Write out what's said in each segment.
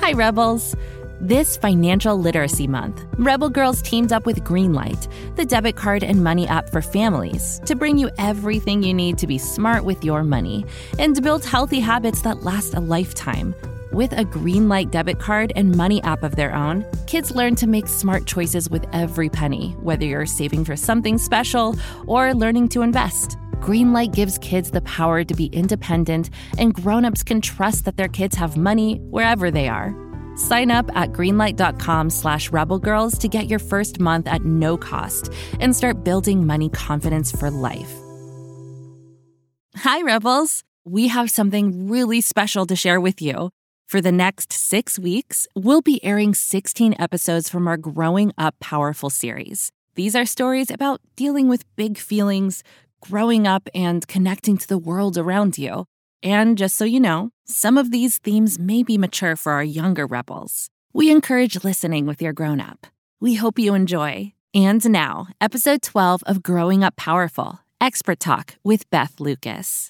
Hi, Rebels. This Financial Literacy Month, Rebel Girls teamed up with Greenlight, the debit card and money app for families, to bring you everything you need to be smart with your money and to build healthy habits that last a lifetime. With a Greenlight debit card and money app of their own, kids learn to make smart choices with every penny, whether you're saving for something special or learning to invest. Greenlight gives kids the power to be independent, and grown-ups can trust that their kids have money wherever they are. Sign up at greenlight.com/rebelgirls to get your first month at no cost and start building money confidence for life. Hi, Rebels. We have something really special to share with you. For the next 6 weeks, we'll be airing 16 episodes from our Growing Up Powerful series. These are stories about dealing with big feelings, growing up, and connecting to the world around you. And just so you know, some of these themes may be mature for our younger Rebels. We encourage listening with your grown-up. We hope you enjoy. And now, episode 12 of Growing Up Powerful, Expert Talk with Beth Lucas.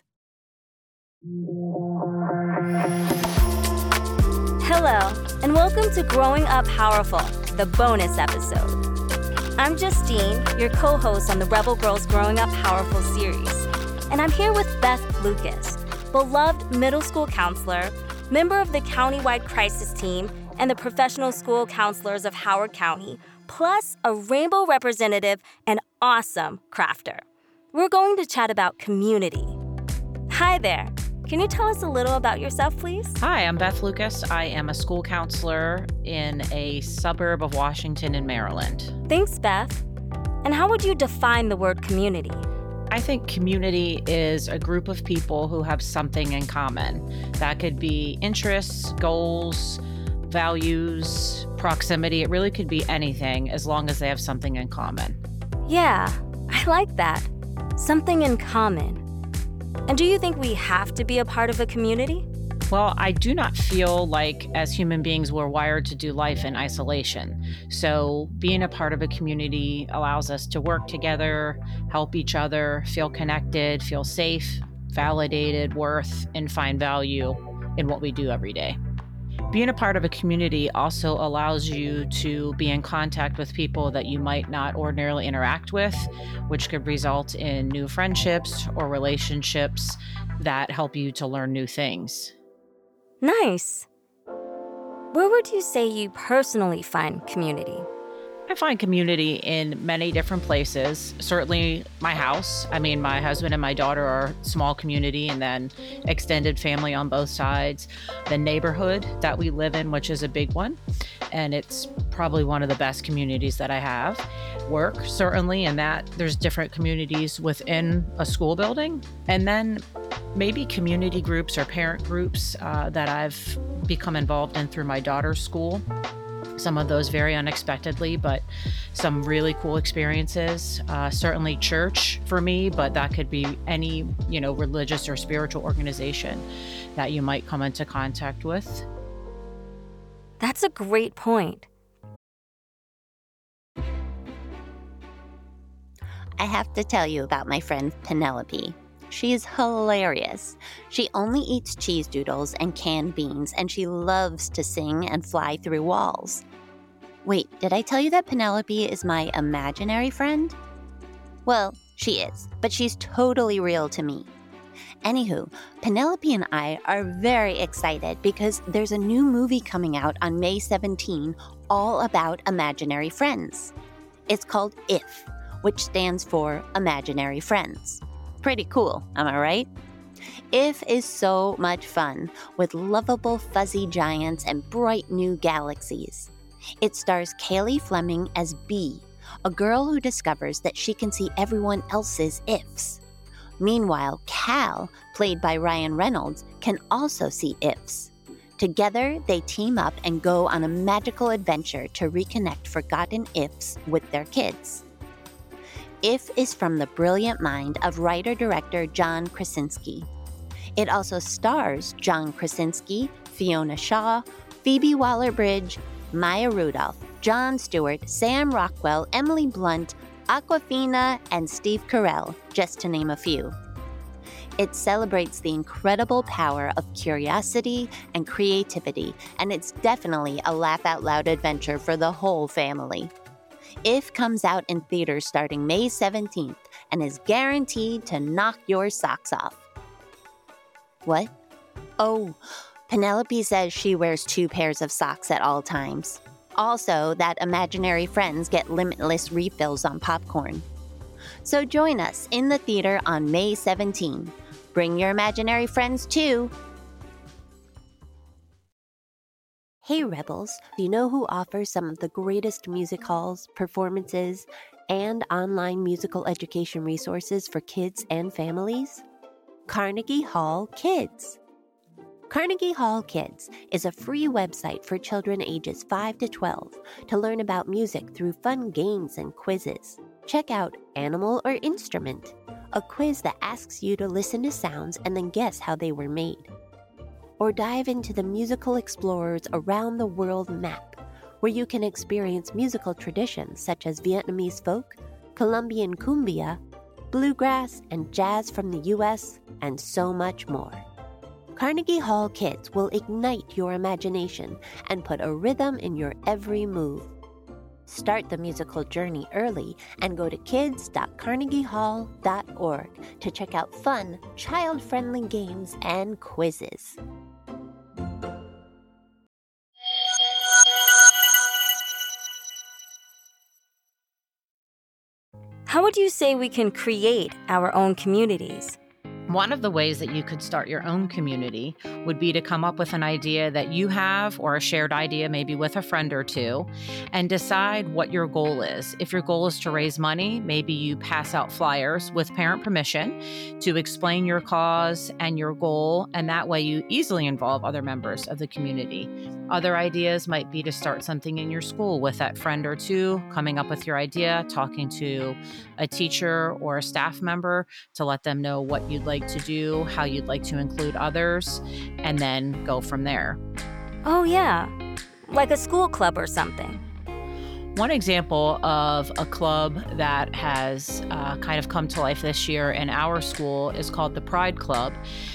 Hello, and welcome to Growing Up Powerful, the bonus episode. I'm Justine, your co-host on the Rebel Girls Growing Up Powerful series, and I'm here with Beth Lucas, beloved middle school counselor, member of the countywide crisis team, and the professional school counselors of Howard County, plus a rainbow representative and awesome crafter. We're going to chat about community. Hi there. Can you tell us a little about yourself, please? Hi, I'm Beth Lucas. I am a school counselor in a suburb of Washington in Maryland. Thanks, Beth. And how would you define the word community? I think community is a group of people who have something in common. That could be interests, goals, values, proximity. It really could be anything as long as they have something in common. Yeah, I like that. Something in common. And do you think we have to be a part of a community? Well, I do not feel like as human beings we're wired to do life in isolation. So being a part of a community allows us to work together, help each other, feel connected, feel safe, validated, worth, and find value in what we do every day. Being a part of a community also allows you to be in contact with people that you might not ordinarily interact with, which could result in new friendships or relationships that help you to learn new things. Nice. Where would you say you personally find community? I find community in many different places. Certainly my house. I mean, my husband and my daughter are a small community, and then extended family on both sides. The neighborhood that we live in, which is a big one, and it's probably one of the best communities that I have. Work, certainly, and that there's different communities within a school building. And then maybe community groups or parent groups that I've become involved in through my daughter's school. Some of those very unexpectedly, but some really cool experiences. Certainly church for me, but that could be any, religious or spiritual organization that you might come into contact with. That's a great point. I have to tell you about my friend Penelope. She's hilarious. She only eats cheese doodles and canned beans, and she loves to sing and fly through walls. Wait, did I tell you that Penelope is my imaginary friend? Well, she is, but she's totally real to me. Anywho, Penelope and I are very excited because there's a new movie coming out on May 17 all about imaginary friends. It's called IF, which stands for Imaginary Friends. Pretty cool, am I right? IF is so much fun, with lovable fuzzy giants and bright new galaxies. It stars Kaylee Fleming as Bee, a girl who discovers that she can see everyone else's ifs. Meanwhile, Cal, played by Ryan Reynolds, can also see ifs. Together, they team up and go on a magical adventure to reconnect forgotten ifs with their kids. IF is from the brilliant mind of writer-director John Krasinski. It also stars John Krasinski, Fiona Shaw, Phoebe Waller-Bridge, Maya Rudolph, Jon Stewart, Sam Rockwell, Emily Blunt, Awkwafina, and Steve Carell, just to name a few. It celebrates the incredible power of curiosity and creativity, and it's definitely a laugh-out-loud adventure for the whole family. If comes out in theaters starting May 17th and is guaranteed to knock your socks off. What? Oh, Penelope says she wears 2 pairs of socks at all times. Also, that imaginary friends get limitless refills on popcorn. So join us in the theater on May 17. Bring your imaginary friends too. Hey Rebels, do you know who offers some of the greatest music halls, performances, and online musical education resources for kids and families? Carnegie Hall Kids. Carnegie Hall Kids is a free website for children ages 5 to 12 to learn about music through fun games and quizzes. Check out Animal or Instrument, a quiz that asks you to listen to sounds and then guess how they were made. Or dive into the Musical Explorers Around the World map, where you can experience musical traditions such as Vietnamese folk, Colombian cumbia, bluegrass, and jazz from the U.S., and so much more. Carnegie Hall Kids will ignite your imagination and put a rhythm in your every move. Start the musical journey early and go to kids.carnegiehall.org to check out fun, child-friendly games and quizzes. How would you say we can create our own communities? One of the ways that you could start your own community would be to come up with an idea that you have or a shared idea maybe with a friend or two and decide what your goal is. If your goal is to raise money, maybe you pass out flyers with parent permission to explain your cause and your goal, and that way you easily involve other members of the community. Other ideas might be to start something in your school with that friend or two, coming up with your idea, talking to a teacher or a staff member to let them know what you'd like to do, how you'd like to include others, and then go from there. Oh yeah, like a school club or something. One example of a club that has kind of come to life this year in our school is called the Pride Club.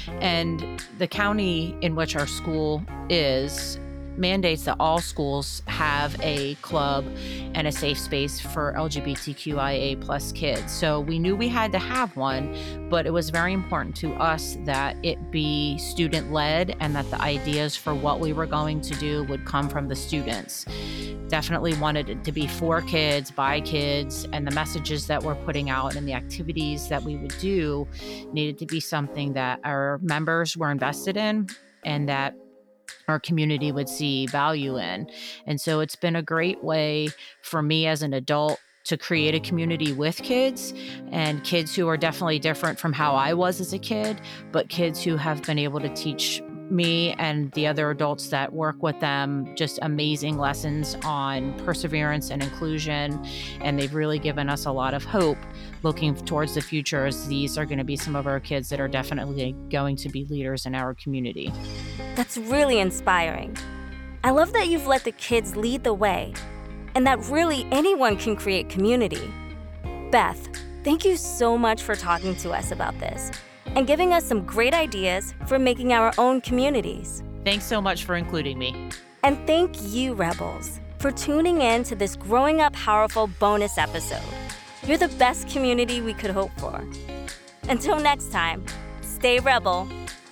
And the county in which our school is mandates that all schools have a club and a safe space for LGBTQIA plus kids. So we knew we had to have one, but it was very important to us that it be student-led and that the ideas for what we were going to do would come from the students. Definitely wanted it to be for kids, by kids, and the messages that we're putting out and the activities that we would do needed to be something that our members were invested in and that our community would see value in. And so it's been a great way for me as an adult to create a community with kids, and kids who are definitely different from how I was as a kid, but kids who have been able to teach me and the other adults that work with them just amazing lessons on perseverance and inclusion. And they've really given us a lot of hope looking towards the future, as these are going to be some of our kids that are definitely going to be leaders in our community. That's really inspiring. I love that you've let the kids lead the way and that really anyone can create community. Beth, thank you so much for talking to us about this and giving us some great ideas for making our own communities. Thanks so much for including me. And thank you, Rebels, for tuning in to this Growing Up Powerful bonus episode. You're the best community we could hope for. Until next time, stay Rebel.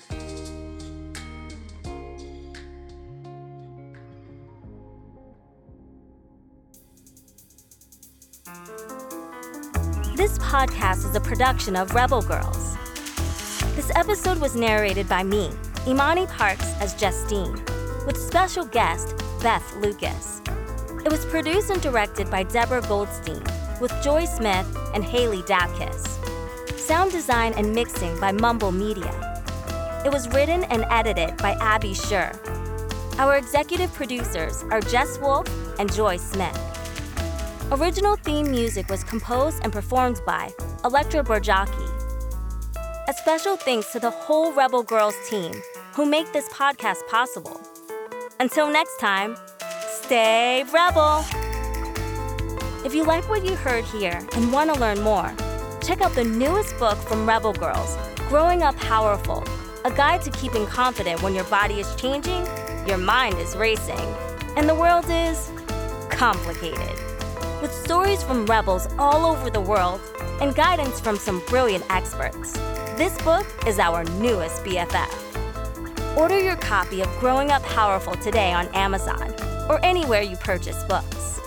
This podcast is a production of Rebel Girls. This episode was narrated by me, Imani Parks as Justine, with special guest Beth Lucas. It was produced and directed by Deborah Goldstein, with Joy Smith and Haley Dabkis. Sound design and mixing by Mumble Media. It was written and edited by Abby Scher. Our executive producers are Jess Wolf and Joy Smith. Original theme music was composed and performed by Electra Borjaki. A special thanks to the whole Rebel Girls team who make this podcast possible. Until next time, stay Rebel! If you like what you heard here and want to learn more, check out the newest book from Rebel Girls Growing Up Powerful, a guide to keeping confident when your body is changing, your mind is racing, and the world is complicated. With stories from rebels all over the world and guidance from some brilliant experts, this book is our newest BFF. Order your copy of Growing Up Powerful today on Amazon or anywhere you purchase books.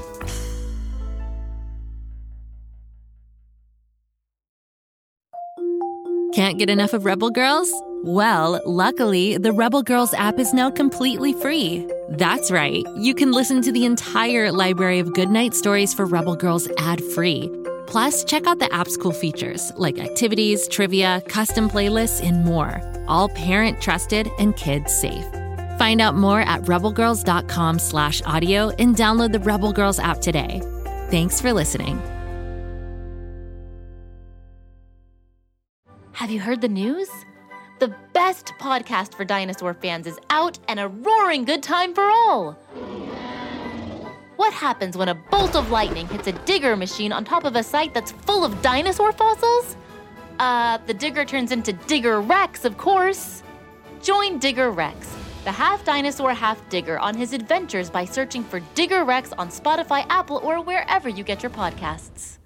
Can't get enough of Rebel Girls? Well, luckily, the Rebel Girls app is now completely free. That's right, you can listen to the entire library of goodnight stories for Rebel Girls ad-free. Plus, check out the app's cool features like activities, trivia, custom playlists, and more. All parent-trusted and kids-safe. Find out more at rebelgirls.com/audio and download the Rebel Girls app today. Thanks for listening. Have you heard the news? The best podcast for dinosaur fans is out and a roaring good time for all. What happens when a bolt of lightning hits a digger machine on top of a site that's full of dinosaur fossils? The digger turns into Digger Rex, of course. Join Digger Rex, the half dinosaur, half digger, on his adventures by searching for Digger Rex on Spotify, Apple, or wherever you get your podcasts.